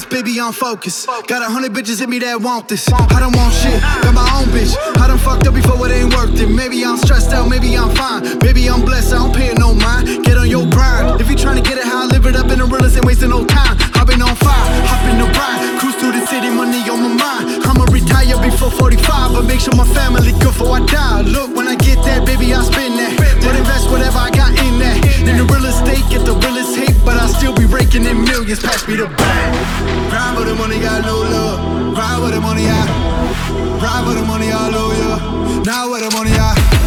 baby, I'm focused. Got 100 bitches in me that want this. I don't want shit, got my own bitch. I done fucked up before, it ain't worth it. Maybe I'm stressed out, maybe I'm fine. Maybe I'm blessed, I don't pay no mind. Get on your grind. If you tryna get it how I live it up in the realest, ain't wasting no time. I've been on fire, hop in the ride. Cruise through the city, money on my mind. I'ma retire before 45, but make sure my family good before I die. Look, when I get that, baby, I spend that. But invest whatever I got in that. In the real estate, get the realest hate, but I'll still be raking in millions. Pass me the bag. Grind for the money, got no love. Grind for the money, I. Grind for the money, I love you. Now where the money, I.